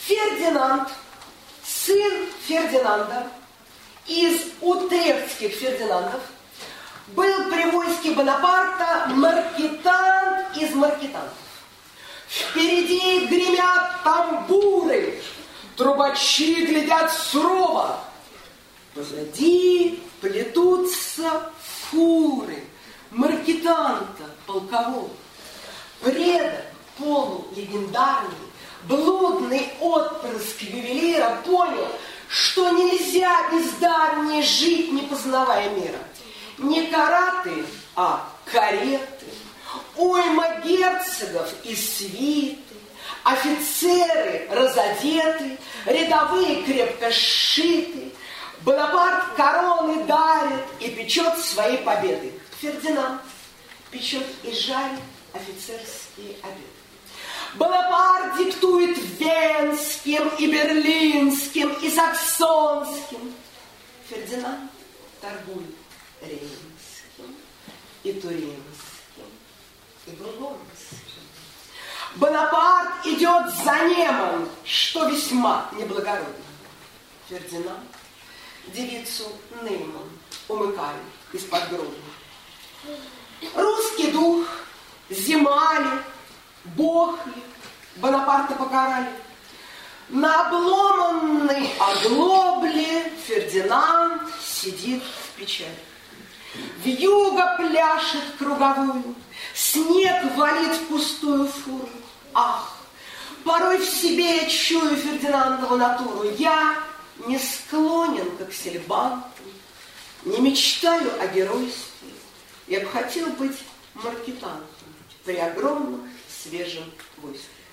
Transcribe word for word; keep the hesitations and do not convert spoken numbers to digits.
Фердинанд, сын Фердинанда, из утрехтских Фердинандов, был при войске Бонапарта маркетант из маркетантов. Впереди гремят тамбуры, трубачи глядят сурово. Позади плетутся фуры маркетанта полкового. Предок полулегендарный, блудный отпрыск ювелира понял, что нельзя бездарнее жить, не познавая мира. Не караты, а кареты, уйма герцогов и свиты, офицеры разодеты, рядовые крепко сшиты. Бонапарт короны дарит и печет свои победы. Фердинанд печет и жарит офицерские обеды. Бонапарт диктует венским и берлинским и саксонским. Фердинанд торгует рейнским и туринским и бургундским. Бонапарт идет за Неман, что весьма неблагородно. Фердинанд девицу Нейман умыкает из-под гроба. Русский дух, Земали, Бохли Бонапарта покарали. На обломанной оглобле Фердинанд сидит в печали. Вьюга пляшет круговую, снег валит в пустую фуру. Ах, порой в себе я чую Фердинандову натуру. Я не склонен к аксельбанту, не мечтаю о геройстве. Я бы хотел быть маркетантом при огромном свежем войске.